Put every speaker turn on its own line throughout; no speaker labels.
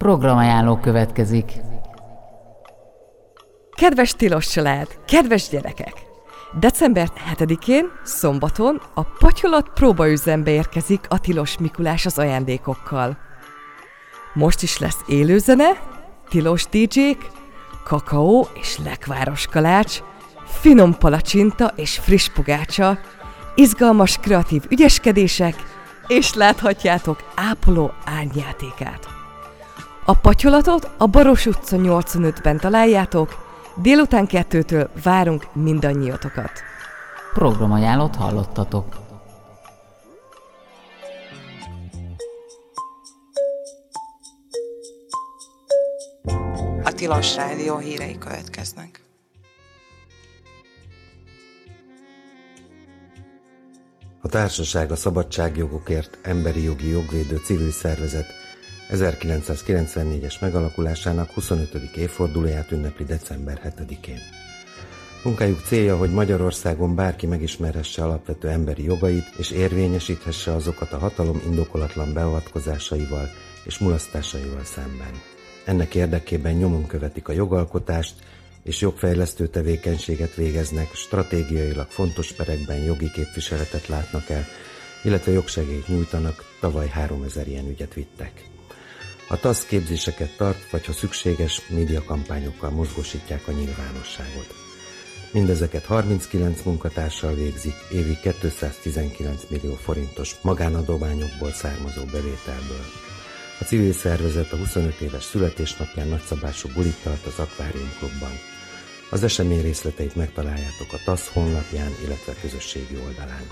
Programajánló következik.
Kedves tilos család, kedves gyerekek! December 7-én, szombaton a Patyolat próbaüzembe érkezik a Tilos Mikulás az ajándékokkal. Most is lesz élőzene, tilos DJ-k, kakaó és lekváros kalács, finom palacsinta és friss pogácsa, izgalmas kreatív ügyeskedések, és láthatjátok ápoló árnyjátékát. A Patyolatot a Baros utca 85-ben találjátok, délután 2-től várunk mindannyiatokat.
Programajánlót hallottatok.
A Tilos Rádió hírei következnek.
A Társaság a szabadságjogokért emberi jogi jogvédő civil szervezet 1994-es megalakulásának 25. évfordulóját ünnepli december 7-én. Munkájuk célja, hogy Magyarországon bárki megismerhesse alapvető emberi jogait és érvényesíthesse azokat a hatalom indokolatlan beavatkozásaival és mulasztásaival szemben. Ennek érdekében nyomon követik a jogalkotást és jogfejlesztő tevékenységet végeznek, stratégiailag fontos perekben jogi képviseletet látnak el, illetve jogsegélyt nyújtanak, tavaly 3000 ilyen ügyet vittek. A TASZ képzéseket tart, vagy ha szükséges, médiakampányokkal mozgósítják a nyilvánosságot. Mindezeket 39 munkatársal végzik, évi 219 millió forintos magánadományokból származó bevételből. A civil szervezet a 25 éves születésnapján nagyszabású bulit tart az Akvárium Klubban. Az esemény részleteit megtaláljátok a TASZ honlapján, illetve közösségi oldalán.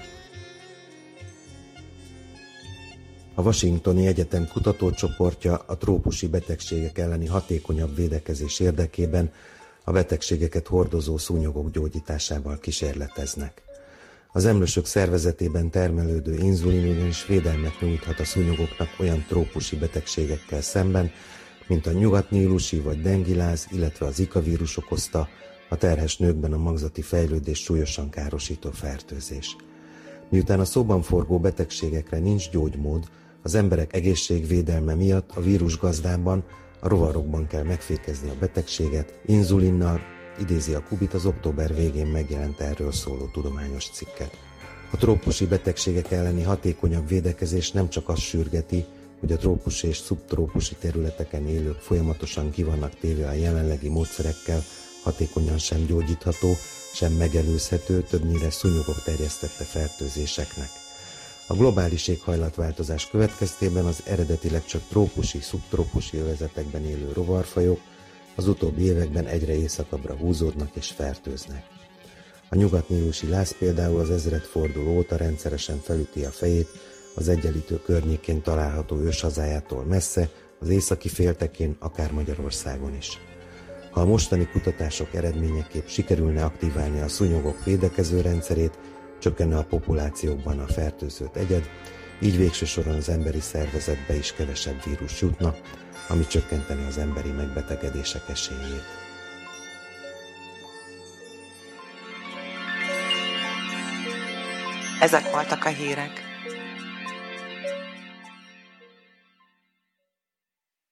A Washingtoni Egyetem kutatócsoportja a trópusi betegségek elleni hatékonyabb védekezés érdekében a betegségeket hordozó szúnyogok gyógyításával kísérleteznek. Az emlősök szervezetében termelődő inzulin ugyanis védelmet nyújthat a szúnyogoknak olyan trópusi betegségekkel szemben, mint a nyugatnílusi vagy dengiláz, illetve a Zika vírus okozta, a terhes nőkben a magzati fejlődés súlyosan károsító fertőzés. Miután a szóban forgó betegségekre nincs gyógymód, az emberek egészségvédelme miatt a vírusgazdában, a rovarokban kell megfékezni a betegséget, inzulinnal, idézi a Kubit az október végén megjelent erről szóló tudományos cikket. A trópusi betegségek elleni hatékonyabb védekezés nem csak azt sürgeti, hogy a trópusi és szubtrópusi területeken élők folyamatosan ki vannak téve a jelenlegi módszerekkel, hatékonyan sem gyógyítható, sem megelőzhető, többnyire szúnyogok terjesztette fertőzéseknek. A globális éghajlatváltozás következtében az eredetileg csak trópusi, szubtrópusi övezetekben élő rovarfajok az utóbbi években egyre északabbra húzódnak és fertőznek. A nyugatnílusi láz például az ezredforduló óta rendszeresen felüti a fejét az Egyenlítő környékén található őshazájától messze, az északi féltekén, akár Magyarországon is. Ha a mostani kutatások eredményeképp sikerülne aktiválni a szúnyogok védekező rendszerét, csökkenne a populációkban a fertőzött egyed, így végső soron az emberi szervezetbe is kevesebb vírus jutna, ami csökkenteni az emberi megbetegedések esélyét.
Ezek voltak a hírek.